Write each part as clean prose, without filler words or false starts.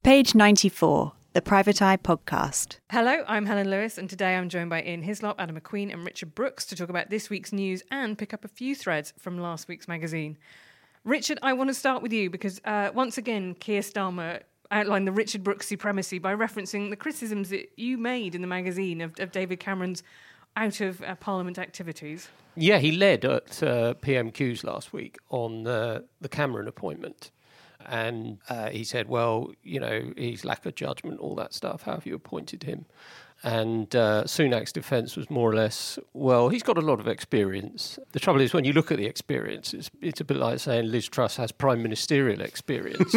Page 94, the Private Eye Podcast. Hello, I'm Helen Lewis, and today I'm joined by Ian Hislop, Adam McQueen and Richard Brooks to talk about this week's news and pick up a few threads from last week's magazine. Richard, I want to start with you because once again, Keir Starmer outlined the Richard Brooks supremacy by referencing the criticisms that you made in the magazine of David Cameron's out-of-Parliament activities. Yeah, he led at PMQs last week on the Cameron appointment. And he said, well, you know, he's lack of judgment, all that stuff. How have you appointed him? And Sunak's defence was more or less, well, he's got a lot of experience. The trouble is, when you look at the experience, it's a bit like saying Liz Truss has prime ministerial experience.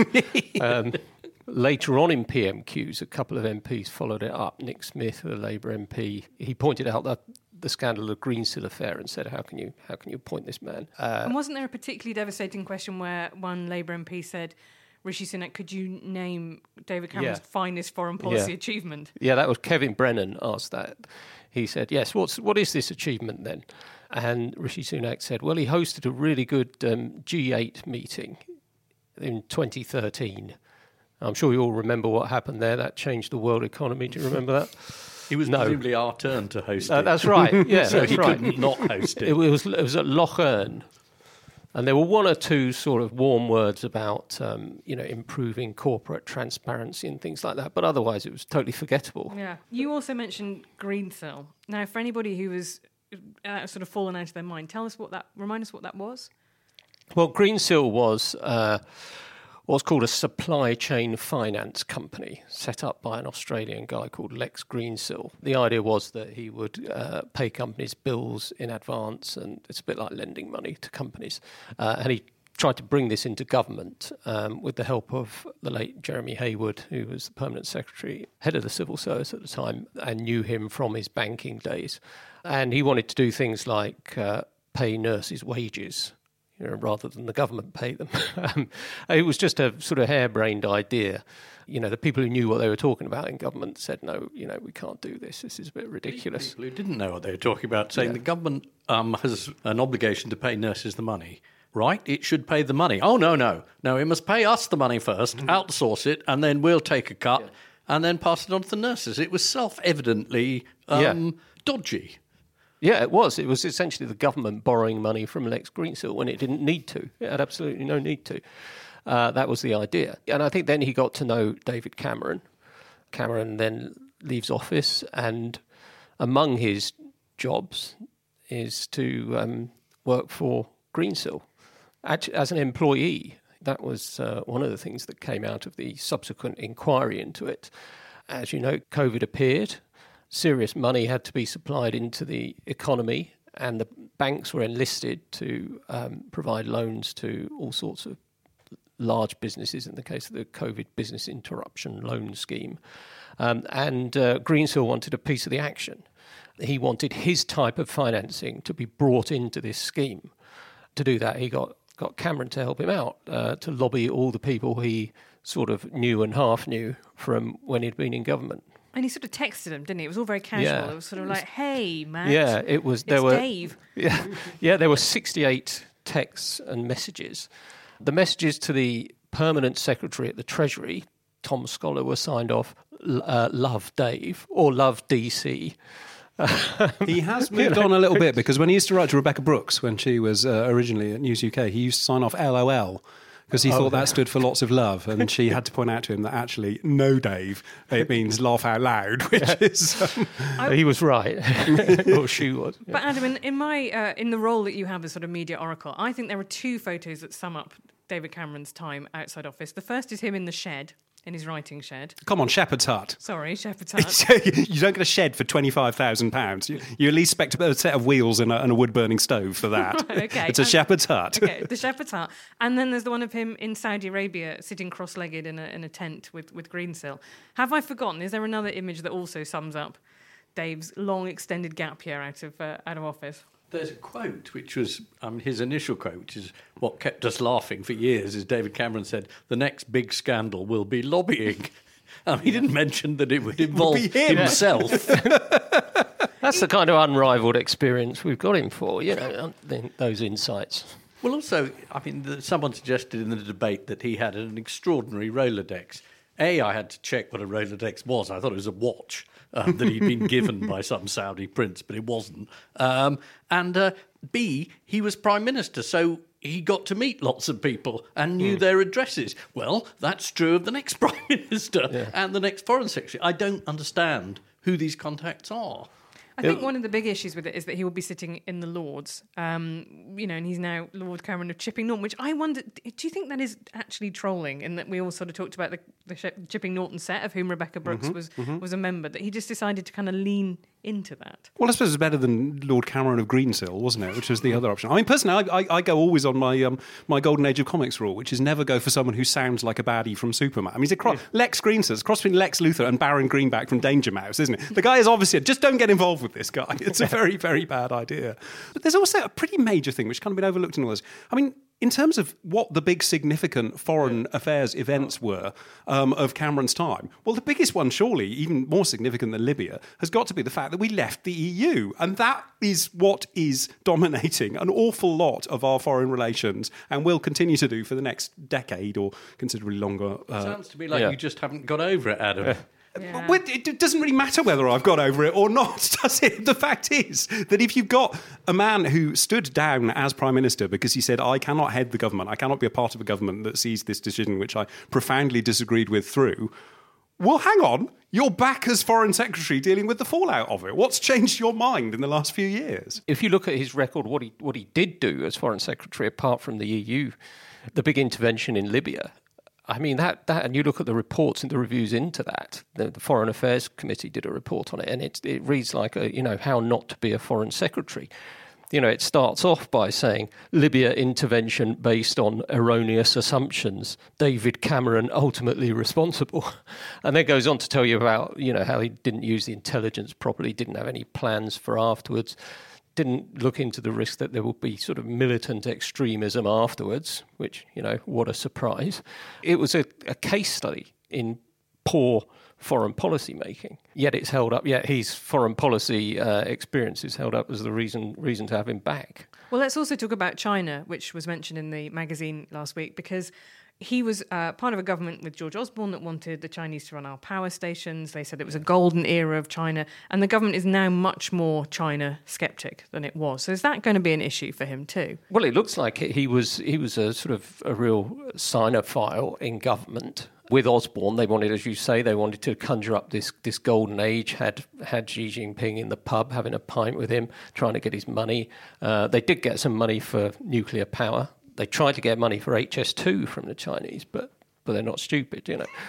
Later on in PMQs, a couple of MPs followed it up. Nick Smith, the Labour MP, he pointed out that the scandal of Greensill affair and said, how can you appoint this man? And wasn't there a particularly devastating question where one Labour MP said, Rishi Sunak, could you name David Cameron's finest foreign policy achievement? Yeah, that was Kevin Brennan asked that. He said, yes, what is this achievement then? And Rishi Sunak said, well, he hosted a really good G8 meeting in 2013. I'm sure you all remember what happened there. That changed the world economy. Do you remember that? It was presumably our turn to host it. That's right. Yeah, so that's he right. couldn't not host it. It was at Loch Erne, and there were one or two sort of warm words about improving corporate transparency and things like that. But otherwise, it was totally forgettable. Yeah. You also mentioned Greensill. Now, for anybody who was sort of fallen out of their mind, remind us what that was. Well, Greensill was what's called a supply chain finance company set up by an Australian guy called Lex Greensill. The idea was that he would pay companies bills in advance, and it's a bit like lending money to companies. And he tried to bring this into government with the help of the late Jeremy Haywood, who was the permanent secretary, head of the civil service at the time, and knew him from his banking days. And he wanted to do things like pay nurses' wages, rather than the government pay them. It was just a sort of harebrained idea. The people who knew what they were talking about in government said, no, we can't do this. This is a bit ridiculous. People who didn't know what they were talking about saying the government has an obligation to pay nurses the money. Right? It should pay the money. Oh, no. No, it must pay us the money first, outsource it, and then we'll take a cut and then pass it on to the nurses. It was self-evidently dodgy. Yeah, it was. It was essentially the government borrowing money from Lex Greensill when it didn't need to. It had absolutely no need to. That was the idea. And I think then he got to know David Cameron. Cameron then leaves office, and among his jobs is to work for Greensill. Actually, as an employee, that was one of the things that came out of the subsequent inquiry into it. As you know, COVID appeared. Serious money had to be supplied into the economy, and the banks were enlisted to provide loans to all sorts of large businesses in the case of the COVID Business Interruption Loan Scheme. And Greensill wanted a piece of the action. He wanted his type of financing to be brought into this scheme. To do that, he got Cameron to help him out, to lobby all the people he sort of knew and half knew from when he'd been in government. And he sort of texted him, didn't he? It was all very casual. Yeah. It was sort of like, hey, Matt. Yeah, it was. It's Dave. Yeah, there were 68 texts and messages. The messages to the permanent secretary at the Treasury, Tom Scholar, were signed off, love Dave or love DC. He has moved on a little bit, because when he used to write to Rebecca Brooks when she was originally at News UK, he used to sign off LOL. Because he thought that stood for lots of love, and she had to point out to him that actually, no, Dave, it means laugh out loud, which is... He was right, or she was. But Adam, in the role that you have as sort of media oracle, I think there are two photos that sum up David Cameron's time outside office. The first is him in the shed, in his writing shed. Come on, Shepherd's Hut. Sorry, Shepherd's Hut. You don't get a shed for £25,000. You at least expect a set of wheels and a wood-burning stove for that. Right, okay. It's a Shepherd's Hut. Okay, the Shepherd's Hut. And then there's the one of him in Saudi Arabia sitting cross-legged in a tent with Greensill. Have I forgotten? Is there another image that also sums up Dave's long extended gap year out of office? There's a quote, which was his initial quote, which is what kept us laughing for years, is David Cameron said, the next big scandal will be lobbying. He didn't mention that it would involve himself. That's the kind of unrivalled experience we've got him for, those insights. Well, also, someone suggested in the debate that he had an extraordinary Rolodex. I had to check what a Rolodex was. I thought it was a watch that he'd been given by some Saudi prince, but it wasn't. And B, he was Prime Minister, so he got to meet lots of people and knew their addresses. Well, that's true of the next Prime Minister and the next Foreign Secretary. I don't understand who these contacts are. I think one of the big issues with it is that he will be sitting in the Lords, and he's now Lord Cameron of Chipping Norton, which I wonder, do you think that is actually trolling, in that we all sort of talked about the Chipping Norton set, of whom Rebecca Brooks was a member, that he just decided to kind of lean into that? Well, I suppose it's better than Lord Cameron of Greensill, wasn't it? Which was the other option. I mean, personally, I go always on my Golden Age of Comics rule, which is never go for someone who sounds like a baddie from Superman. I mean, Lex Greensill, it's a cross between Lex Luthor and Baron Greenback from Danger Mouse, isn't it? The guy is obviously, just don't get involved with this guy. It's a very, very bad idea. But there's also a pretty major thing which kind of been overlooked in all this. I mean, in terms of what the big significant foreign affairs events were of Cameron's time, well, the biggest one, surely, even more significant than Libya, has got to be the fact that we left the EU. And that is what is dominating an awful lot of our foreign relations and will continue to do for the next decade or considerably longer. Sounds to me like you just haven't got over it, Adam. Yeah. But it doesn't really matter whether I've got over it or not, does it? The fact is that if you've got a man who stood down as Prime Minister because he said, I cannot head the government, I cannot be a part of a government that sees this decision, which I profoundly disagreed with, through, well, hang on, you're back as Foreign Secretary dealing with the fallout of it. What's changed your mind in the last few years? If you look at his record, what he did do as Foreign Secretary, apart from the EU, the big intervention in Libya, I mean, that, and you look at the reports and the reviews into that. The Foreign Affairs Committee did a report on it, and it reads like how not to be a foreign secretary. It starts off by saying Libya intervention based on erroneous assumptions. David Cameron ultimately responsible, and then goes on to tell you about how he didn't use the intelligence properly, didn't have any plans for afterwards. Didn't look into the risk that there will be sort of militant extremism afterwards, which, what a surprise. It was a case study in poor foreign policy making, yet it's held up, yet his foreign policy experience is held up as the reason to have him back. Well, let's also talk about China, which was mentioned in the magazine last week, because he was part of a government with George Osborne that wanted the Chinese to run our power stations. They said it was a golden era of China, and the government is now much more China sceptic than it was. So is that going to be an issue for him too? Well, it looks like he was a sort of a real Sinophile in government. With Osborne, they wanted, as you say, to conjure up this golden age, had Xi Jinping in the pub having a pint with him, trying to get his money. They did get some money for nuclear power. They tried to get money for HS2 from the Chinese, but they're not stupid,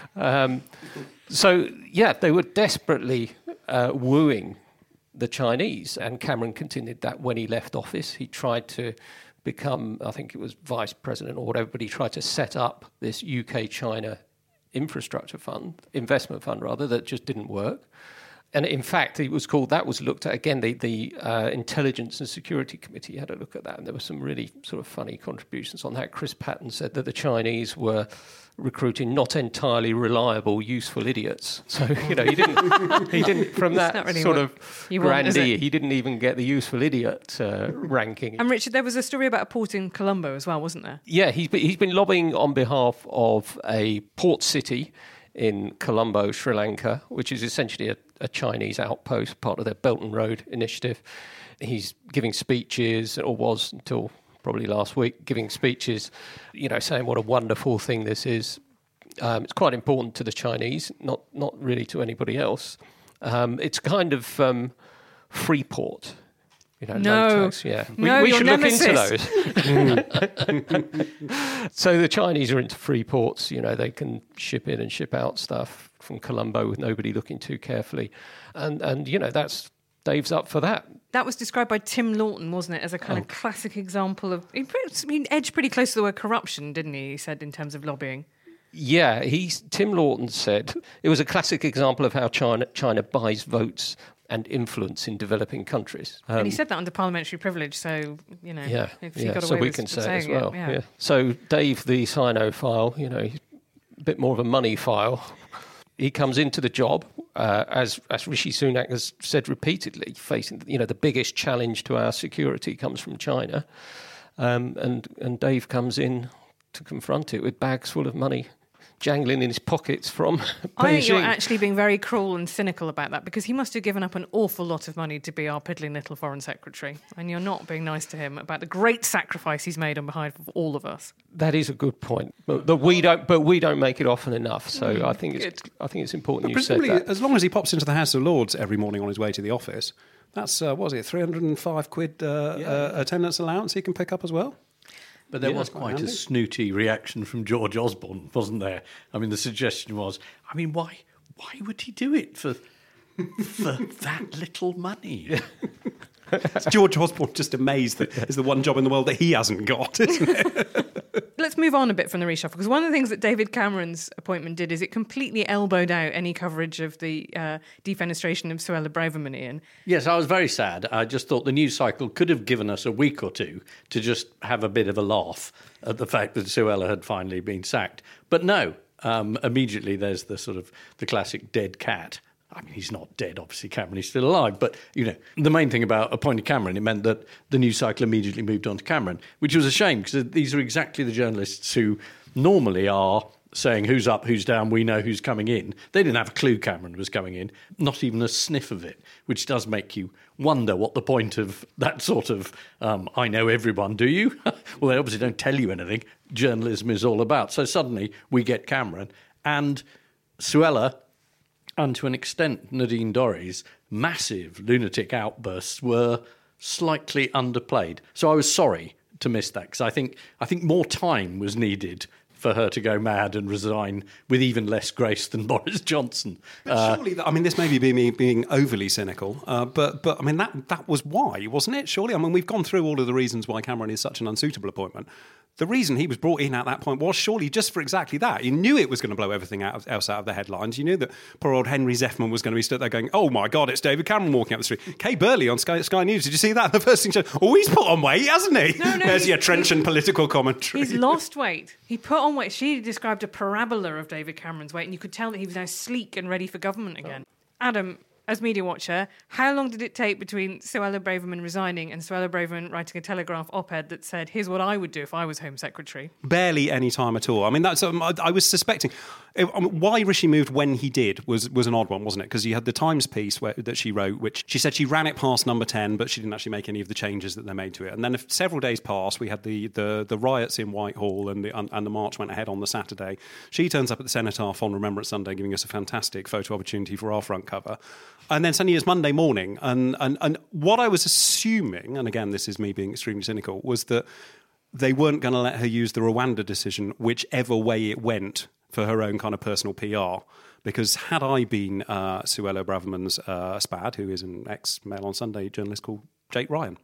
So, they were desperately wooing the Chinese, and Cameron continued that when he left office. He tried to become, I think it was vice president or whatever, but he tried to set up this UK-China investment fund, that just didn't work. And in fact, that was looked at again. The Intelligence and Security Committee had a look at that, and there were some really sort of funny contributions on that. Chris Patton said that the Chinese were recruiting not entirely reliable, useful idiots. So he didn't from that really sort of grandee. He didn't even get the useful idiot ranking. And Richard, there was a story about a port in Colombo as well, wasn't there? Yeah, he's been lobbying on behalf of a port city in Colombo, Sri Lanka, which is essentially a Chinese outpost, part of their Belt and Road initiative. He's giving speeches, or was until probably last week, giving speeches, saying what a wonderful thing this is. It's quite important to the Chinese, not really to anybody else. It's kind of Freeport. No, we should look nemesis. into those. So the Chinese are into free ports. They can ship in and ship out stuff from Colombo with nobody looking too carefully, and that's Dave's up for that. That was described by Tim Lawton, wasn't it, as a kind of classic example of. He edged pretty close to the word corruption, didn't he? He said in terms of lobbying. Yeah, Tim Lawton said it was a classic example of how China buys votes and influence in developing countries. And he said that under parliamentary privilege, so, he got away so we with can say it as saying well. it. Yeah. So Dave, the Sinophile, he's a bit more of a money file. He comes into the job, as Rishi Sunak has said repeatedly, facing the biggest challenge to our security comes from China, and Dave comes in to confront it with bags full of money. jangling in his pockets from I think you're Beijing. actually being very cruel and cynical about that, because he must have given up an awful lot of money to be our piddling little foreign secretary, and you're not being nice to him about the great sacrifice he's made on behalf of all of us. That is a good point, but we don't make it often enough. So I think it's important you said Presumably, that. as long as he pops into the House of Lords every morning on his way to the office, that's, what was it, 305 quid attendance allowance he can pick up as well? But there Yeah, was that's quite quite a handy. snooty reaction from George Osborne, wasn't there? I mean, the suggestion was, I mean, why would he do it for that little money? It's George Osborne just amazed that it's the one job in the world that he hasn't got, isn't it? Let's move on a bit from the reshuffle, because one of the things that David Cameron's appointment did is it completely elbowed out any coverage of the defenestration of Suella Braverman, Ian. Yes, I was very sad. I just thought the news cycle could have given us a week or two to just have a bit of a laugh at the fact that Suella had finally been sacked. But no, immediately there's the classic dead cat. I mean, he's not dead, obviously, Cameron, he's still alive. But, the main thing about appointing Cameron, it meant that the news cycle immediately moved on to Cameron, which was a shame, because these are exactly the journalists who normally are saying who's up, who's down, we know who's coming in. They didn't have a clue Cameron was coming in, not even a sniff of it, which does make you wonder what the point of that sort of, I know everyone, do you? Well, they obviously don't tell you anything. Journalism is all about. So suddenly we get Cameron, and Suella, and to an extent Nadine Dorries' massive lunatic outbursts were slightly underplayed. So I was sorry to miss that, because I think more time was needed for her to go mad and resign with even less grace than Boris Johnson. But surely, this may be me being overly cynical, but I mean, that was why, wasn't it? Surely, I mean, we've gone through all of the reasons why Cameron is such an unsuitable appointment. The reason he was brought in at that point was surely just for exactly that. You knew it was going to blow everything else out of the headlines. You knew that poor old Henry Zeffman was going to be stood there going, oh my God, it's David Cameron walking up the street. Kay Burley on Sky News, did you see that? The first thing she said, oh, he's put on weight, hasn't he? No, There's your trenchant political commentary. He's lost weight. He put on weight. She described a parabola of David Cameron's weight, and you could tell that he was now sleek and ready for government again. Adam, as media watcher, how long did it take between Suella Braverman resigning and Suella Braverman writing a Telegraph op-ed that said, here's what I would do if I was Home Secretary? Barely any time at all. I mean, that's I was suspecting why Rishi moved when he did was an odd one, wasn't it? Because you had the Times piece that she wrote, which she said she ran it past number 10, but she didn't actually make any of the changes that they made to it. And then several days passed. We had the riots in Whitehall, and the march went ahead on the Saturday. She turns up at the Cenotaph on Remembrance Sunday, giving us a fantastic photo opportunity for our front cover. And then suddenly it's Monday morning, and what I was assuming, and again, this is me being extremely cynical, was that they weren't going to let her use the Rwanda decision, whichever way it went, for her own kind of personal PR. Because had I been Suella Braverman's SPAD, who is an ex-Mail on Sunday journalist called Jake Ryan,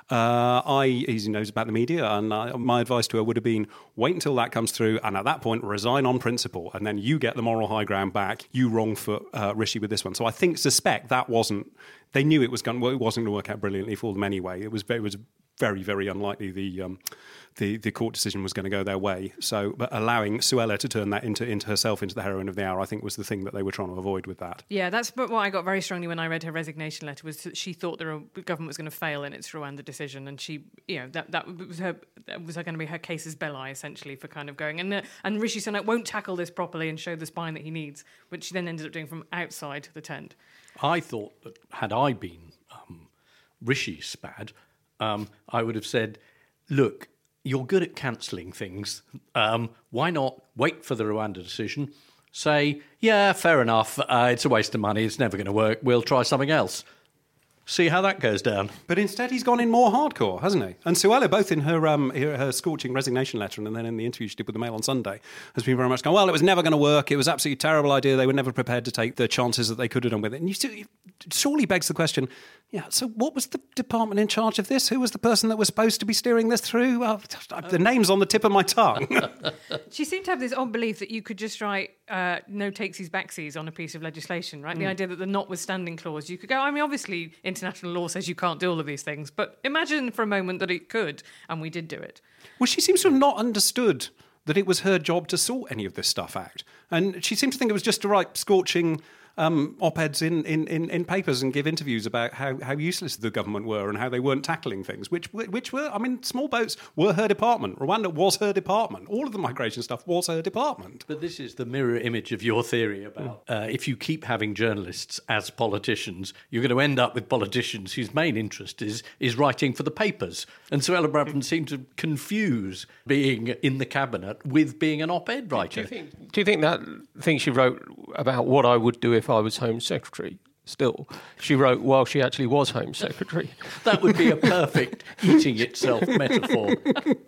he knows about the media, and my advice to her would have been, wait until that comes through, and at that point, resign on principle, and then you get the moral high ground back. You wrong-foot Rishi with this one. So I suspect that wasn't... They knew it wasn't going to work out brilliantly for them anyway. It was very, very unlikely the court decision was going to go their way. So, but allowing Suella to turn that into herself into the heroine of the hour, I think, was the thing that they were trying to avoid with that. Yeah, that's what I got very strongly when I read her resignation letter, was that she thought the government was going to fail in its Rwanda decision, and she, that was going to be her casus belli, essentially, for kind of going. And Rishi Sunak won't tackle this properly and show the spine that he needs, which she then ended up doing from outside the tent. I thought that had I been Rishi's SPAD, I would have said, look, you're good at cancelling things. Why not wait for the Rwanda decision? Say, yeah, fair enough. It's a waste of money. It's never going to work. We'll try something else. See how that goes down. But instead, he's gone in more hardcore, hasn't he? And Suella, both in her scorching resignation letter and then in the interview she did with the Mail on Sunday, has been very much going, well, it was never going to work. It was absolutely a terrible idea. They were never prepared to take the chances that they could have done with it. And it surely begs the question, so what was the department in charge of this? Who was the person that was supposed to be steering this through? The name's on the tip of my tongue. She seemed to have this odd belief that you could just write no takesies backsies on a piece of legislation, right? The idea that the notwithstanding clause, you could go, I mean, obviously international law says you can't do all of these things, but imagine for a moment that it could, and we did do it. Well, she seems to have not understood that it was her job to sort any of this stuff out. And she seemed to think it was just to write scorching op-eds in papers and give interviews about how useless the government were and how they weren't tackling things, which were, I mean, small boats were her department. Rwanda was her department. All of the migration stuff was her department. But this is the mirror image of your theory about if you keep having journalists as politicians, you're going to end up with politicians whose main interest is writing for the papers. And Suella Braverman seemed to confuse being in the cabinet with being an op-ed writer. Do you think that thing she wrote about what I would do if I was Home Secretary, still, she wrote while she actually was Home Secretary? That would be a perfect eating itself metaphor.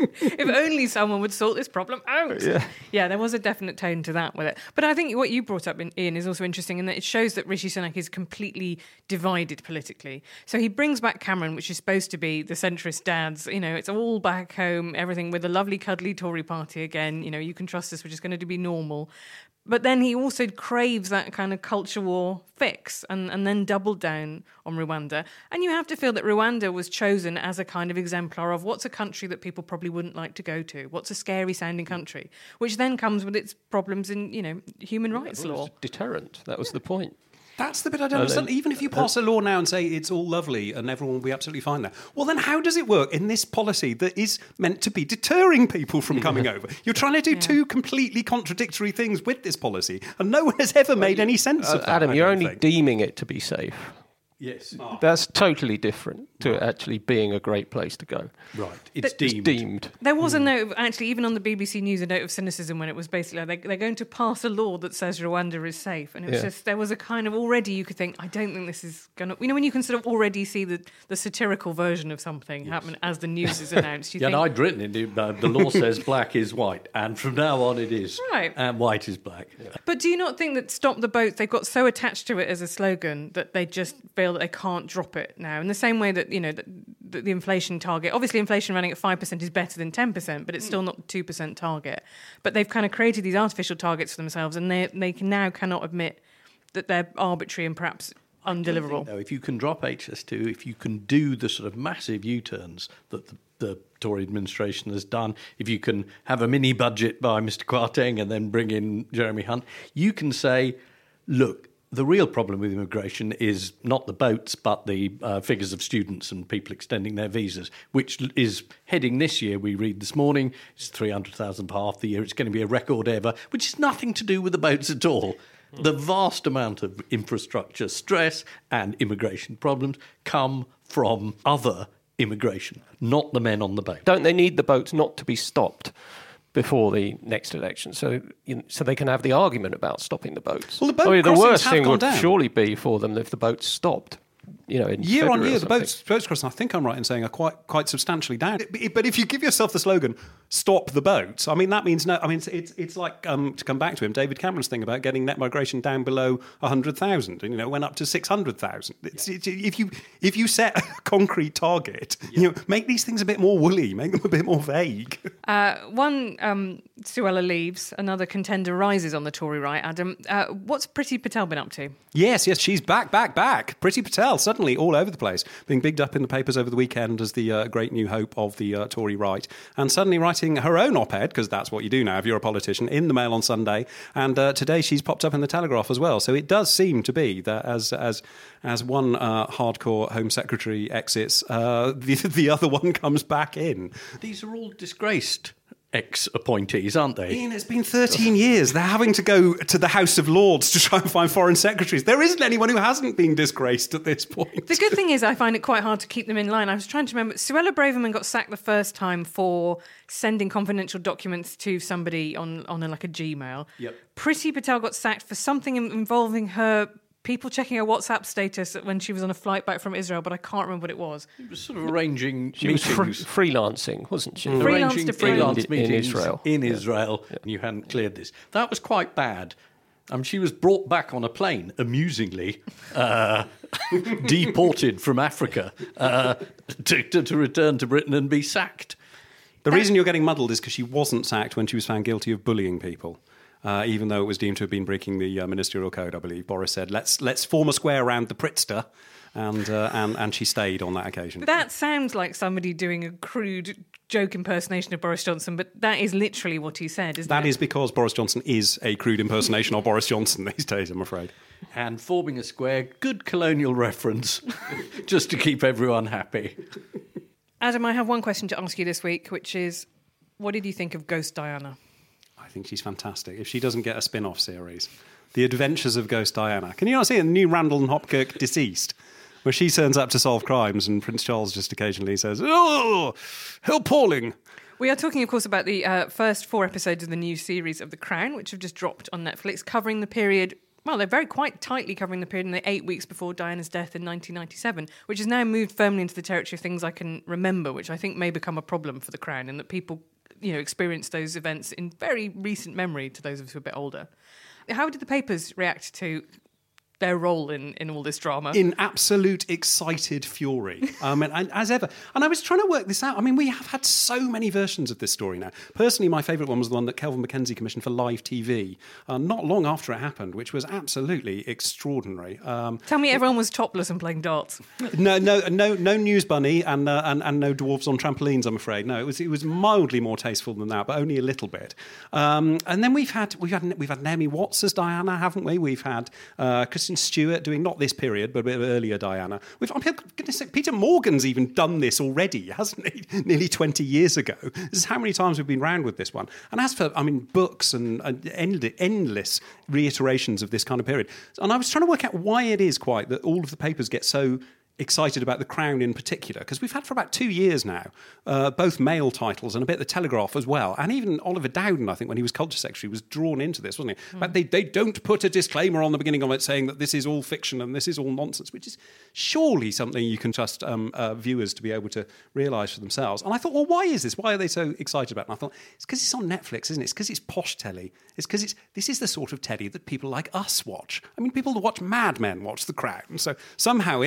If only someone would sort this problem out. Yeah, there was a definite tone to that with it. But I think what you brought up, Ian, is also interesting in that it shows that Rishi Sunak is completely divided politically. So he brings back Cameron, which is supposed to be the centrist dads. You know, it's all back home, everything with a lovely, cuddly Tory party again. You know, you can trust us, which is going to be normal. But then he also craves that kind of culture war fix and then doubled down on Rwanda. And you have to feel that Rwanda was chosen as a kind of exemplar of what's a country that people probably wouldn't like to go to, what's a scary-sounding country, which then comes with its problems in, you know, human rights law. Deterrent, that was the point. That's the bit I don't understand. Even if you pass a law now and say it's all lovely and everyone will be absolutely fine there, well, then how does it work in this policy that is meant to be deterring people from coming over? You're trying to do two completely contradictory things with this policy, and no one has ever made any sense of that. Adam, you're only deeming it to be safe. Yes. That's totally different to actually being a great place to go. Right. It's deemed. deemed. There was a note, actually, even on the BBC News, a note of cynicism when it was basically like they're going to pass a law that says Rwanda is safe. And it was just, there was a kind of already you could think, I don't think this is going to... You know, when you can sort of already see the satirical version of something happen as the news is announced. You think, And I'd written in the law says black is white, and from now on it is. Right. And white is black. Yeah. But do you not think that Stop the Boats, they've got so attached to it as a slogan that they just feel that they can't drop it now? In the same way that, you know, the inflation target, obviously inflation running at 5% is better than 10%, but it's still not the 2% target. But they've kind of created these artificial targets for themselves, and they cannot admit that they're arbitrary and perhaps undeliverable. Though, if you can drop HS2, if you can do the sort of massive U-turns that the Tory administration has done, if you can have a mini budget by Mr. Kwarteng and then bring in Jeremy Hunt, you can say, look, the real problem with immigration is not the boats, but the figures of students and people extending their visas, which is heading this year, we read this morning, it's 300,000 per half the year. It's going to be a record ever, which is nothing to do with the boats at all. The vast amount of infrastructure stress and immigration problems come from other immigration, not the men on the boat. Don't they need the boats not to be stopped before the next election, so they can have the argument about stopping the boats? Well, the worst thing would down. surely be for them if the boats stopped. You know, in year on February year, the boats crossing, I think I'm right in saying, are quite substantially down. But if you give yourself the slogan "Stop the boats," I mean that means no. I mean it's like to come back to him, David Cameron's thing about getting net migration down below 100,000. You know, it went up to 600,000. If you set a concrete target, you know, make these things a bit more woolly, make them a bit more vague. One Suella leaves, another contender rises on the Tory right. Adam, what's Priti Patel been up to? Yes, she's back. Priti Patel, suddenly all over the place, being bigged up in the papers over the weekend as the great new hope of the Tory right, and suddenly writing her own op-ed, because that's what you do now if you're a politician, in the Mail on Sunday, and today she's popped up in the Telegraph as well. So it does seem to be that as one hardcore Home Secretary exits, the other one comes back in. These are all disgraced ex-appointees, aren't they? Ian, it's been 13 years. They're having to go to the House of Lords to try and find foreign secretaries. There isn't anyone who hasn't been disgraced at this point. The good thing is I find it quite hard to keep them in line. I was trying to remember, Suella Braverman got sacked the first time for sending confidential documents to somebody on like a Gmail. Yep. Priti Patel got sacked for something involving her... people checking her WhatsApp status when she was on a flight back from Israel, but I can't remember what it was. It was sort of arranging She meetings. was freelancing, wasn't she? Arranging freelance meetings in Israel. In Israel, and you hadn't cleared this. That was quite bad. She was brought back on a plane, amusingly, deported from Africa to return to Britain and be sacked. The reason you're getting muddled is because she wasn't sacked when she was found guilty of bullying people. Even though it was deemed to have been breaking the ministerial code, I believe. Boris said, let's form a square around the Pritster and she stayed on that occasion. That sounds like somebody doing a crude joke impersonation of Boris Johnson, but that is literally what he said, isn't it? That is because Boris Johnson is a crude impersonation of Boris Johnson these days, I'm afraid. And forming a square, good colonial reference, just to keep everyone happy. Adam, I have one question to ask you this week, which is, what did you think of Ghost Diana? I think she's fantastic. If she doesn't get a spin-off series, The Adventures of Ghost Diana. Can you not see it in the new Randall and Hopkirk Deceased, where she turns up to solve crimes and Prince Charles just occasionally says, "Oh, how appalling." We are talking, of course, about the first 4 episodes of the new series of The Crown, which have just dropped on Netflix, covering the period... Well, they're very quite tightly covering the period in the 8 weeks before Diana's death in 1997, which has now moved firmly into the territory of things I can remember, which I think may become a problem for The Crown, in that people, experience those events in very recent memory to those of us who are a bit older. How did the papers react to their role in all this drama? In absolute excited fury. And as ever. And I was trying to work this out. I mean, we have had so many versions of this story now. Personally, my favourite one was the one that Kelvin Mackenzie commissioned for Live TV, not long after it happened, which was absolutely extraordinary. Tell me everyone was topless and playing darts. No news bunny and no dwarves on trampolines, I'm afraid. No, it was mildly more tasteful than that, but only a little bit. And then we've had Naomi Watts as Diana, haven't we? We've had Kristen Stewart doing not this period, but a bit earlier Diana. Goodness sake, Peter Morgan's even done this already, hasn't he? Nearly 20 years ago. This is how many times we've been round with this one. And as for, books and endless reiterations of this kind of period. And I was trying to work out why it is quite that all of the papers get so excited about The Crown in particular, because we've had for about 2 years now both Mail titles and a bit of The Telegraph as well, and even Oliver Dowden, I think, when he was Culture Secretary, was drawn into this, wasn't he? But they don't put a disclaimer on the beginning of it saying that this is all fiction and this is all nonsense, which is surely something you can trust viewers to be able to realise for themselves. And I thought, well, why is this? Why are they so excited about it? And I thought, it's because it's on Netflix, isn't it? It's because it's posh telly. It's because this is the sort of telly that people like us watch. I mean, people that watch Mad Men watch The Crown, so somehow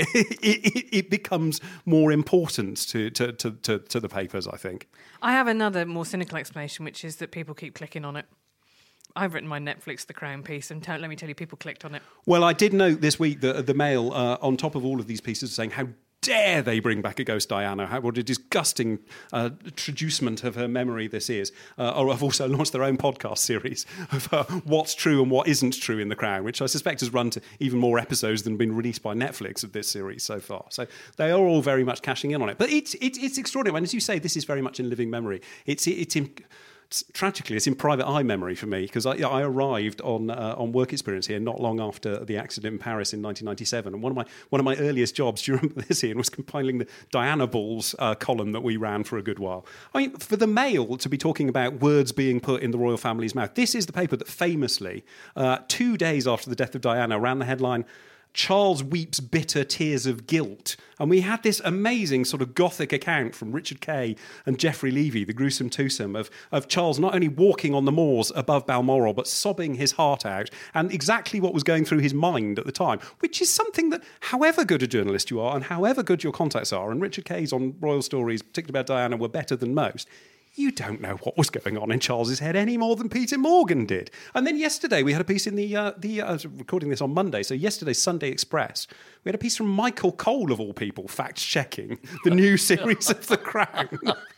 it becomes more important to the papers, I think. I have another more cynical explanation, which is that people keep clicking on it. I've written my Netflix The Crown piece, and let me tell you, people clicked on it. Well, I did note this week that the Mail, on top of all of these pieces, saying how dare they bring back a Ghost Diana, what a disgusting traducement of her memory this is. Or have also launched their own podcast series of what's true and what isn't true in The Crown, which I suspect has run to even more episodes than been released by Netflix of this series so far. So they are all very much cashing in on it. But it's extraordinary. And as you say, this is very much in living memory. Tragically, it's in private eye memory for me, because I arrived on work experience here not long after the accident in Paris in 1997, and one of my earliest jobs, do you remember this, Ian, was compiling the Diana Balls column that we ran for a good while. I mean, for the Mail to be talking about words being put in the royal family's mouth, this is the paper that famously, 2 days after the death of Diana, ran the headline, "Charles weeps bitter tears of guilt." And we had this amazing sort of gothic account from Richard Kay and Geoffrey Levy, the gruesome twosome, of Charles not only walking on the moors above Balmoral, but sobbing his heart out, and exactly what was going through his mind at the time, which is something that, however good a journalist you are and however good your contacts are, and Richard Kay's on royal stories, particularly about Diana, were better than most, you don't know what was going on in Charles's head any more than Peter Morgan did. And then yesterday we had a piece in I was recording this on Monday, so yesterday's Sunday Express, we had a piece from Michael Cole, of all people, fact-checking the new series of The Crown.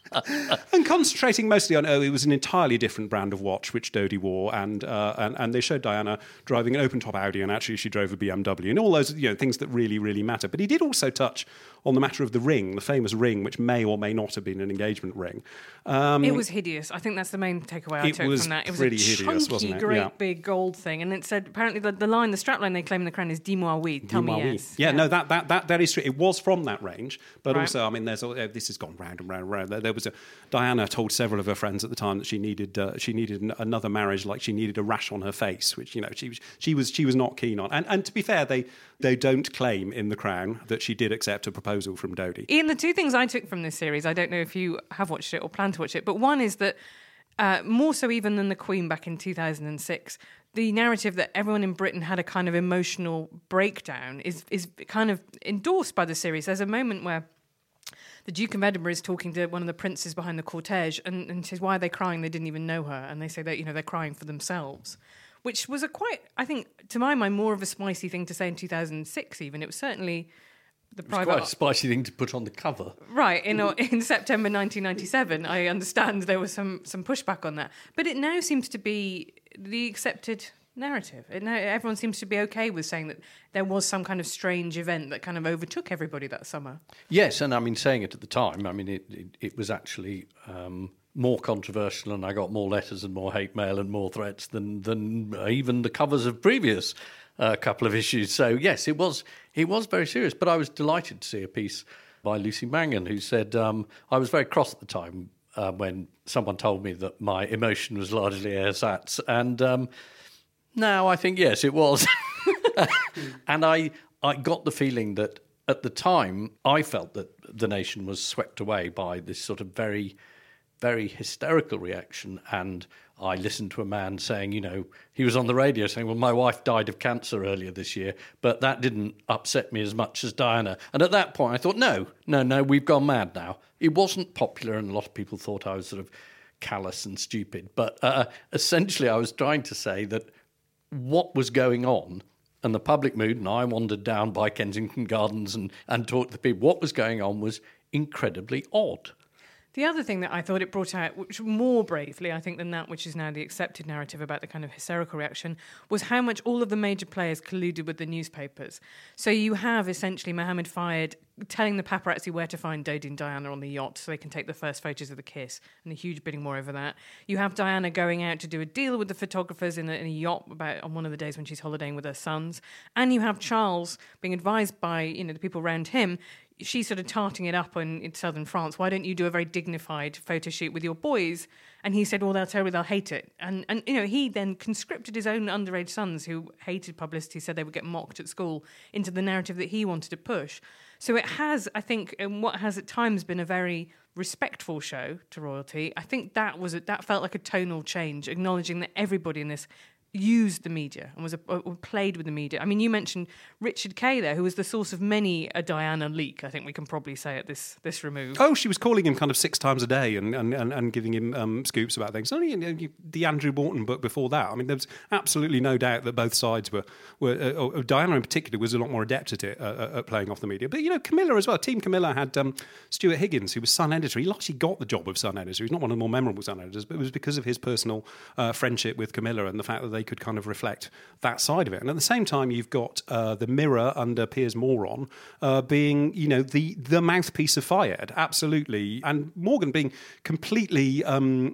And concentrating mostly on, it was an entirely different brand of watch which Dodie wore, and they showed Diana driving an open-top Audi, and actually she drove a BMW, and all those things that really, really matter. But he did also touch on the matter of the ring, the famous ring, which may or may not have been an engagement ring. It was hideous. I think that's the main takeaway I took from that. It was pretty a hideous, chunky, wasn't it? great big gold thing, and it said apparently the strapline they claim in The Crown is "Dis-moi oui," tell me yes. Yeah, no, that is true. It was from that range, but also, I mean, this has gone round and round and round. There was Diana told several of her friends at the time that she needed another marriage, like she needed a rash on her face, which she was not keen on. And to be fair, they don't claim in The Crown that she did accept a proposal from Dodie. Ian, the two things I took from this series, I don't know if you have watched it or plan to watch it, but one is that more so even than The Queen back in 2006, the narrative that everyone in Britain had a kind of emotional breakdown is kind of endorsed by the series. There's a moment where the Duke of Edinburgh is talking to one of the princes behind the cortege and says, why are they crying? They didn't even know her. And they say that, they're crying for themselves, which was I think, to my mind, more of a spicy thing to say in 2006 even. It was certainly the It's private quite a spicy thing to put on the cover. Right, in September 1997, I understand there was some pushback on that. But it now seems to be the accepted narrative. Everyone seems to be okay with saying that there was some kind of strange event that kind of overtook everybody that summer. Yes, and I mean, saying it at the time, I mean, it was actually more controversial, and I got more letters and more hate mail and more threats than even the covers of previous couple of issues. So yes, it was very serious. But I was delighted to see a piece by Lucy Mangan, who said, I was very cross at the time when someone told me that my emotion was largely ersatz, and now I think yes, it was. And I got the feeling that at the time I felt that the nation was swept away by this sort of very, very hysterical reaction. And I listened to a man saying, he was on the radio saying, well, my wife died of cancer earlier this year, but that didn't upset me as much as Diana. And at that point I thought, no, we've gone mad now. It wasn't popular, and a lot of people thought I was sort of callous and stupid. But essentially I was trying to say that what was going on and the public mood, and I wandered down by Kensington Gardens and talked to people, what was going on was incredibly odd. The other thing that I thought it brought out, which more bravely, I think, than that which is now the accepted narrative about the kind of hysterical reaction, was how much all of the major players colluded with the newspapers. So you have essentially Mohammed Fayed telling the paparazzi where to find Dodi and Diana on the yacht so they can take the first photos of the kiss, and a huge bidding war over that. You have Diana going out to do a deal with the photographers in a yacht on one of the days when she's holidaying with her sons. And you have Charles being advised by the people around him. She's sort of tarting it up in southern France. Why don't you do a very dignified photo shoot with your boys? And he said, well, they'll hate it. And he then conscripted his own underage sons who hated publicity, said they would get mocked at school, into the narrative that he wanted to push. So it has, I think, what has at times been a very respectful show to royalty, I think that felt like a tonal change, acknowledging that everybody in this used the media and was played with the media. I mean, you mentioned Richard Kay there, who was the source of many a Diana leak, I think we can probably say at this remove. Oh, she was calling him kind of 6 times a day and giving him scoops about things. Only the Andrew Morton book before that. I mean, there was absolutely no doubt that both sides were Diana in particular was a lot more adept at it, at playing off the media. But, Camilla as well. Team Camilla had Stuart Higgins, who was Sun editor. He actually got the job of Sun editor. He's not one of the more memorable Sun editors, but it was because of his personal friendship with Camilla and the fact that they could kind of reflect that side of it. And at the same time, you've got the Mirror under Piers Moron being, the mouthpiece of Fayed, absolutely. And Morgan being completely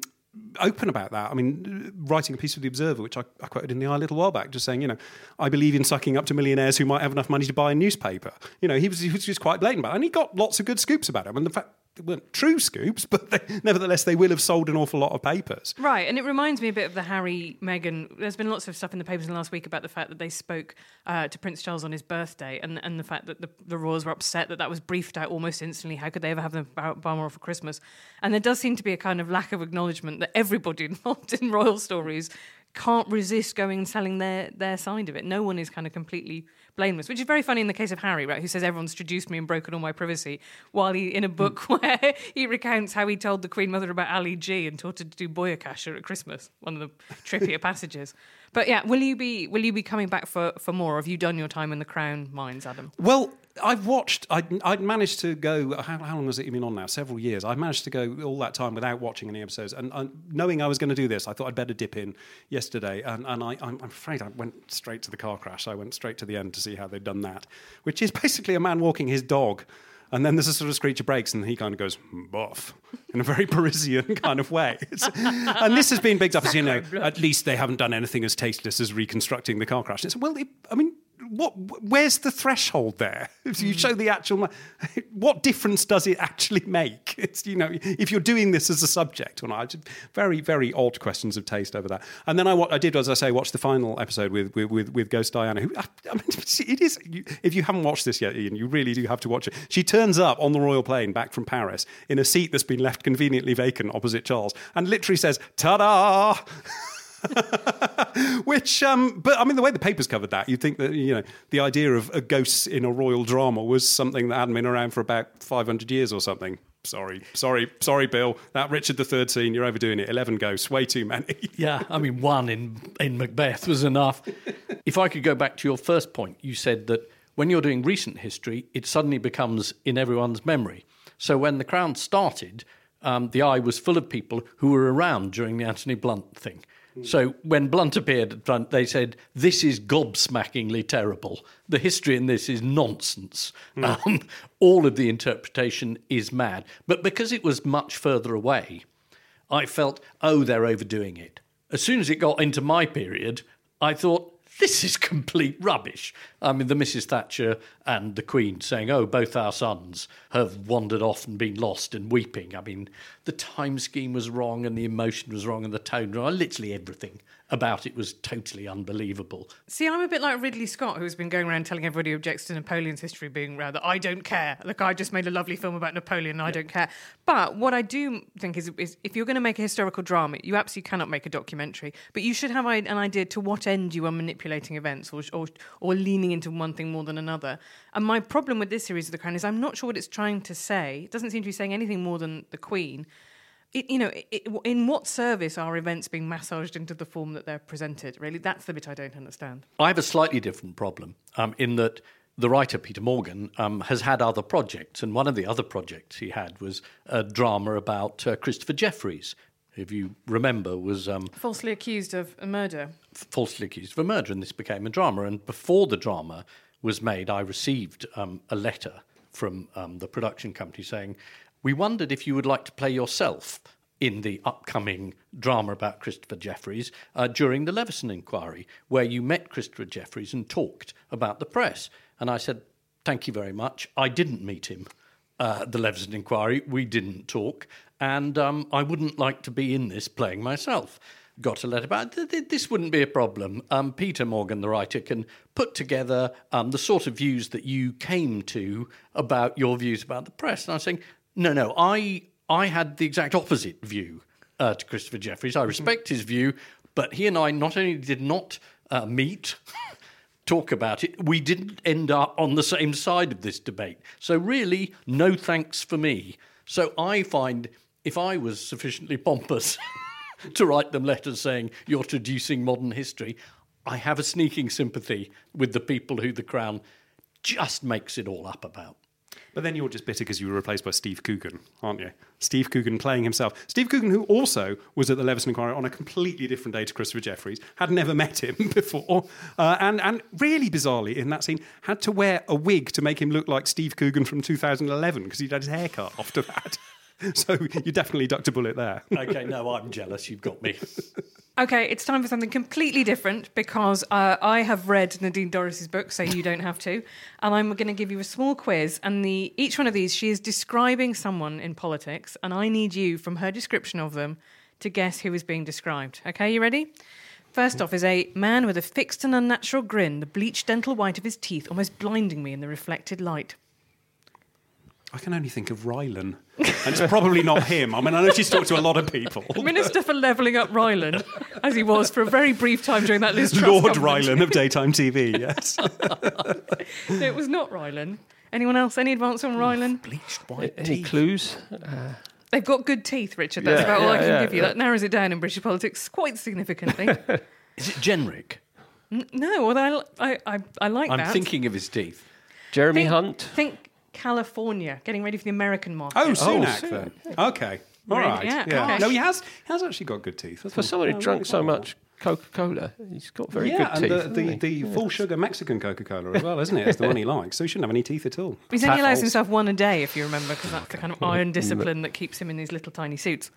open about that. I mean, writing a piece for The Observer, which I quoted in the Eye a little while back, just saying, I believe in sucking up to millionaires who might have enough money to buy a newspaper. He was just quite blatant about it. And he got lots of good scoops about him. And the fact they weren't true scoops, but nevertheless, they will have sold an awful lot of papers. Right, and it reminds me a bit of the Harry, Meghan. There's been lots of stuff in the papers in the last week about the fact that they spoke to Prince Charles on his birthday, and the fact that the royals were upset that was briefed out almost instantly. How could they ever have the Balmoral for Christmas? And there does seem to be a kind of lack of acknowledgement that everybody involved in royal stories can't resist going and selling their side of it. No one is kind of completely blameless, which is very funny in the case of Harry, right, who says everyone's seduced me and broken all my privacy, while he, in a book where he recounts how he told the Queen Mother about Ali G and taught her to do Boyakasha at Christmas, one of the trippier passages. But yeah, will you be coming back for more? Or have you done your time in the Crown mines, Adam? Well, I'd managed to go, how long has it been on now? Several years. I managed to go all that time without watching any episodes. And knowing I was going to do this, I thought I'd better dip in yesterday. And I'm afraid I went straight to the car crash. I went straight to the end to see how they'd done that, which is basically a man walking his dog. And then there's a sort of screech of brakes and he kind of goes, boff, in a very Parisian kind of way. And this has been bigged up as, at least they haven't done anything as tasteless as reconstructing the car crash. And it's, where's the threshold there? If you show the actual, what difference does it actually make? It's, if you're doing this as a subject or not. Very, very odd questions of taste over that. And then I did, as I say, watch the final episode with Ghost Diana. Who, it is. If you haven't watched this yet, Ian, you really do have to watch it. She turns up on the royal plane back from Paris in a seat that's been left conveniently vacant opposite Charles, and literally says, "Ta-da!" Which, but I mean, the way the papers covered that, you'd think that, the idea of a ghost in a royal drama was something that hadn't been around for about 500 years or something. Sorry, Bill. That Richard III scene, you're overdoing it. 11 ghosts, way too many. Yeah, I mean, one in Macbeth was enough. If I could go back to your first point, you said that when you're doing recent history, it suddenly becomes in everyone's memory. So when The Crown started, the Eye was full of people who were around during the Anthony Blunt thing. So when Blunt appeared at Blunt, they said, this is gobsmackingly terrible. The history in this is nonsense. All of the interpretation is mad. But because it was much further away, I felt, they're overdoing it. As soon as it got into my period, I thought, this is complete rubbish. I mean, the Mrs. Thatcher and the Queen saying, both our sons have wandered off and been lost and weeping. I mean, the time scheme was wrong and the emotion was wrong and the tone wrong. Literally everything about it was totally unbelievable. See, I'm a bit like Ridley Scott, who's been going around telling everybody who objects to Napoleon's history being rather, I don't care. Look, I just made a lovely film about Napoleon and I don't care. But what I do think is if you're going to make a historical drama, you absolutely cannot make a documentary. But you should have an idea to what end you are manipulating events or leaning into one thing more than another. And my problem with this series of The Crown is I'm not sure what it's trying to say. It doesn't seem to be saying anything more than the Queen. In what service are events being massaged into the form that they're presented? Really, that's the bit I don't understand. I have a slightly different problem in that the writer, Peter Morgan, has had other projects. And one of the other projects he had was a drama about Christopher Jefferies, who, if you remember, was... falsely accused of a murder. Falsely accused of a murder, and this became a drama. And before the drama was made, I received a letter from the production company saying, we wondered if you would like to play yourself in the upcoming drama about Christopher Jefferies during the Leveson inquiry, where you met Christopher Jefferies and talked about the press. And I said, thank you very much. I didn't meet him at the Leveson inquiry. We didn't talk. And I wouldn't like to be in this playing myself. Got a letter back. This wouldn't be a problem. Peter Morgan, the writer, can put together the sort of views that you came to about your views about the press. And I was saying, no, I had the exact opposite view to Christopher Jefferies. I respect his view, but he and I not only did not meet, talk about it, we didn't end up on the same side of this debate. So really, no thanks for me. So I find if I was sufficiently pompous to write them letters saying you're traducing modern history, I have a sneaking sympathy with the people who The Crown just makes it all up about. But then you're just bitter because you were replaced by Steve Coogan, aren't you? Steve Coogan playing himself. Steve Coogan, who also was at the Leveson inquiry on a completely different day to Christopher Jefferies, had never met him before, and really bizarrely in that scene had to wear a wig to make him look like Steve Coogan from 2011 because he'd had his hair cut after that. So you definitely ducked a bullet there. OK, no, I'm jealous. You've got me. OK, it's time for something completely different because I have read Nadine Dorris's book, so you don't have to. And I'm going to give you a small quiz. And each one of these, she is describing someone in politics. And I need you, from her description of them, to guess who is being described. OK, you ready? First off is a man with a fixed and unnatural grin, the bleached dental white of his teeth almost blinding me in the reflected light. I can only think of Rylan. And it's probably not him. I mean, I know she's talked to a lot of people. Minister for Levelling Up Rylan, as he was for a very brief time during that Liz Truss Lord government. Rylan of daytime TV, yes. No, it was not Rylan. Anyone else? Any advance on Rylan? Bleached white Any teeth. clues? They've got good teeth, Richard. That's about all I can give you. That narrows it down in British politics quite significantly. Is it Jenrick? No, although I like that. I'm thinking of his teeth. Jeremy Think- Hunt? Think California, getting ready for the American market. Oh, Sunak, Sunak. then. Okay. All Really? right. Yeah, okay. No, he has actually got good teeth. hasn't For he? someone who drunk so much Coca-Cola, he's got very good teeth. And the full sugar Mexican Coca-Cola as well, isn't it? It's the one he likes. So he shouldn't have any teeth at all. He's only allows Tattles. himself one a day, if you remember, because that's the kind of iron discipline that keeps him in these little tiny suits.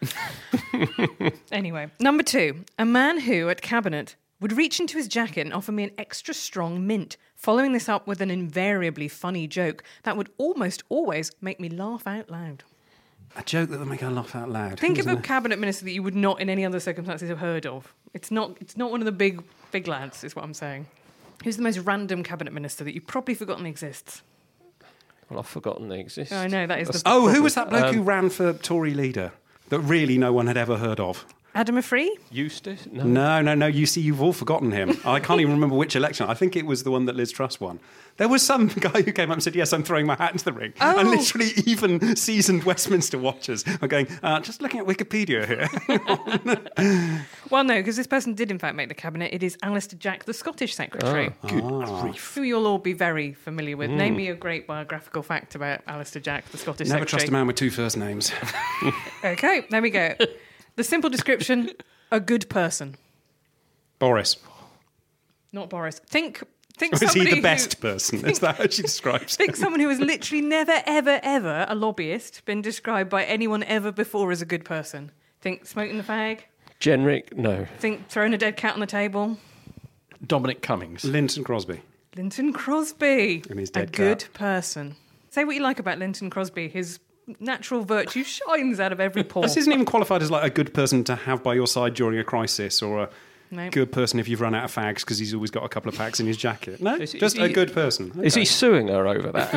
Anyway, number 2. A man who, at Cabinet, would reach into his jacket and offer me an extra strong mint, following this up with an invariably funny joke that would almost always make me laugh out loud. A joke that would make her laugh out loud. Think of Isn't a it? cabinet minister that you would not in any other circumstances have heard of. It's not one of the big lads, is what I'm saying. Who's the most random cabinet minister that you've probably forgotten exists? Well, I've forgotten they exist. I know, that is the Oh, who was that bloke who ran for Tory leader that really no one had ever heard of? Adam Free? Eustace? No. You see, you've all forgotten him. I can't even remember which election. I think it was the one that Liz Truss won. There was some guy who came up and said, yes, I'm throwing my hat into the ring. Oh. And literally even seasoned Westminster watchers are going, just looking at Wikipedia here. Well, no, because this person did in fact make the cabinet. It is Alistair Jack, the Scottish Secretary. Good grief. Who you'll all be very familiar with. Name me a great biographical fact about Alistair Jack, the Scottish Never Secretary. trust a man with 2 first names. Okay, there we go. The simple description, a good person. Boris. Not Boris. Think Or is he somebody the best person? Is that how she describes Think him? someone who has literally never, ever, ever, a lobbyist, been described by anyone ever before as a good person. Think smoking the fag. Generic? No. Think throwing a dead cat on the table. Dominic Cummings. Linton Crosby. Linton Crosby. And his a dead good cat. person. Say what you like about Linton Crosby. His natural virtue shines out of every pore. This isn't even qualified as like a good person to have by your side during a crisis, or a No. good person if you've run out of fags because he's always got a couple of packs in his jacket. No, Is just he- a good person. Is he Okay. suing her over that?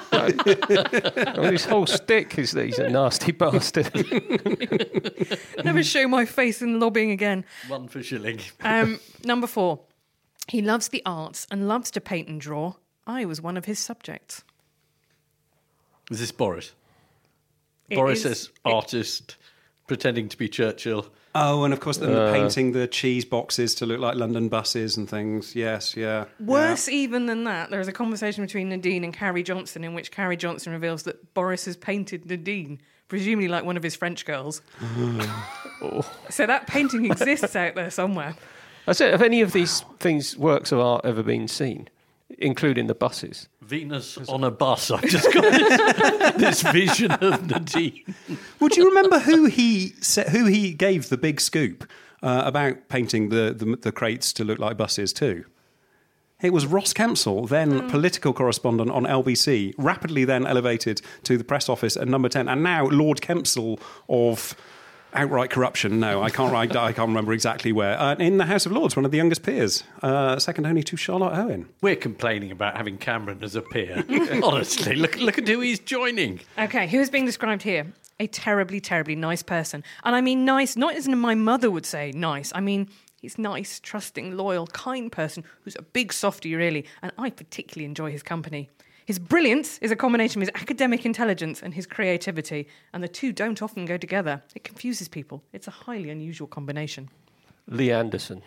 His whole stick is that he's a nasty bastard. Never show my face in lobbying again. One for shilling. Number 4. He loves the arts and loves to paint and draw. I was one of his subjects. Is this Boris? It Boris is- as artist pretending to be Churchill. Oh, and of course, then painting the cheese boxes to look like London buses and things. Yes, yeah. Worse even than that, there is a conversation between Nadine and Carrie Johnson in which Carrie Johnson reveals that Boris has painted Nadine, presumably like one of his French girls. So that painting exists out there somewhere. I said, have any of these works of art ever been seen, including the buses? Venus on a bus. I've just got this vision of Nadine. Would you remember who he gave the big scoop about painting the crates to look like buses too? It was Ross Kempsell, then political correspondent on LBC, rapidly then elevated to the press office at Number 10, and now Lord Kempsell of outright corruption. No, I can't remember exactly where. In the House of Lords, one of the youngest peers, second only to Charlotte Owen. We're complaining about having Cameron as a peer. Honestly, look at who he's joining. Okay, who is being described here? A terribly, terribly nice person. And I mean nice, not as my mother would say nice. I mean, he's nice, trusting, loyal, kind person who's a big softie, really. And I particularly enjoy his company. His brilliance is a combination of his academic intelligence and his creativity, and the two don't often go together. It confuses people. It's a highly unusual combination. Lee Anderson.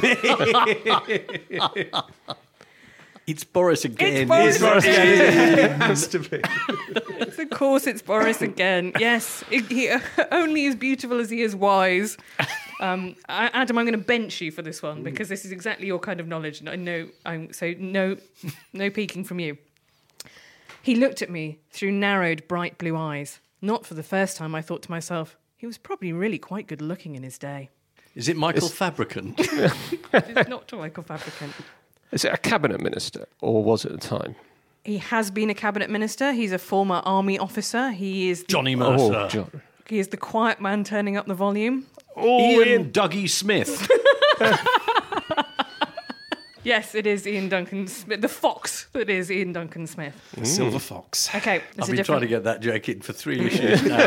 It's Boris again. It's Boris again. It has to be. Of course, it's Boris again. Yes, he only as beautiful as he is wise. Adam, I'm going to bench you for this one because this is exactly your kind of knowledge. And I know, so no peeking from you. He looked at me through narrowed, bright blue eyes. Not for the first time, I thought to myself, he was probably really quite good looking in his day. Is it Michael Fabricant? It's not to Michael Fabricant. Is it a cabinet minister, or was it at the time? He has been a cabinet minister. He's a former army officer. He is Johnny Mercer. Oh, John. He is the quiet man turning up the volume. Ian Dougie Smith. Yes, it is Ian Duncan Smith, the fox that is Ian Duncan Smith. Silver Fox. Okay, I've been trying to get that joke in for 3 issues now.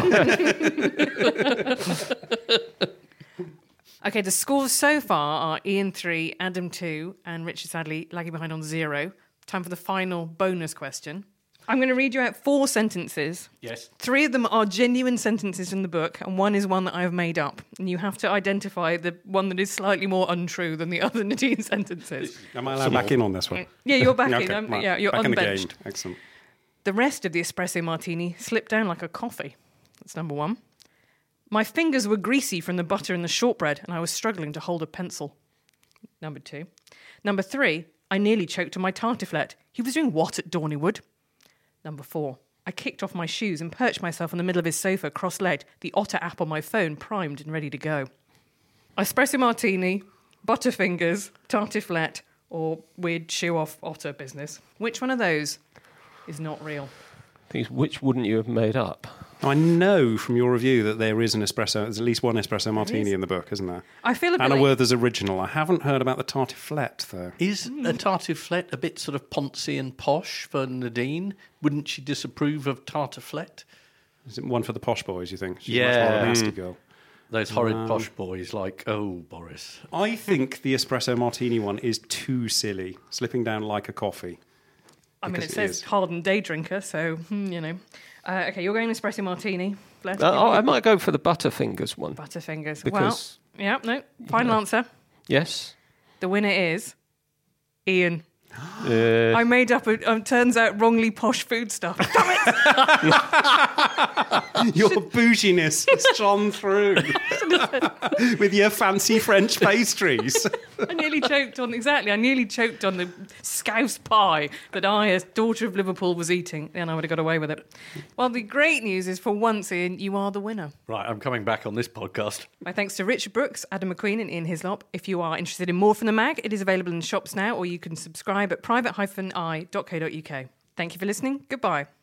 Okay, the scores so far are Ian 3, Adam 2, and Richard sadly lagging behind on 0. Time for the final bonus question. I'm going to read you out 4 sentences. Yes. 3 of them are genuine sentences in the book, and 1 is one that I've made up. And you have to identify the one that is slightly more untrue than the other Nadine sentences. Am I allowed back in on this one? Yeah, you're back in. Okay, right. Yeah, you're back in the game. unbenched. Excellent. The rest of the espresso martini slipped down like a coffee. That's number 1. My fingers were greasy from the butter and the shortbread, and I was struggling to hold a pencil. Number 2. Number 3, I nearly choked on my tartiflette. He was doing what at Dorneywood? Number 4, I kicked off my shoes and perched myself on the middle of his sofa, cross-legged, the Otter app on my phone primed and ready to go. Espresso martini, butterfingers, tartiflette, or weird shoe-off otter business. Which one of those is not real? Which wouldn't you have made up? I know from your review that there is there's at least one espresso martini in the book, isn't there? I feel a bit Anna like... Werther's original. I haven't heard about the tartiflette, though. Is a tartiflette a bit sort of poncy and posh for Nadine? Wouldn't she disapprove of tartiflette? Is it one for the posh boys, you think? She's Yeah. much more a nasty girl. Those horrid posh boys like, oh, Boris. I think the espresso martini one is too silly, slipping down like a coffee. I mean, it Because says is. hardened day drinker, so, you know. Okay, you're going espresso martini. Bless I might go for the Butterfingers one. Butterfingers. Because- Well, yeah, no. Final answer. Yes. The winner is Ian. Uh, I made up turns out, wrongly posh food stuff. Damn it! Your bouginess has shone through with your fancy French pastries. I nearly choked on the scouse pie that I, as daughter of Liverpool, was eating, and I would have got away with it. Well, the great news is, for once, Ian, you are the winner. Right, I'm coming back on this podcast. My thanks to Richard Brooks, Adam McQueen, and Ian Hislop. If you are interested in more from the mag, it is available in shops now, or you can subscribe at private-eye.co.uk. Thank you for listening. Goodbye.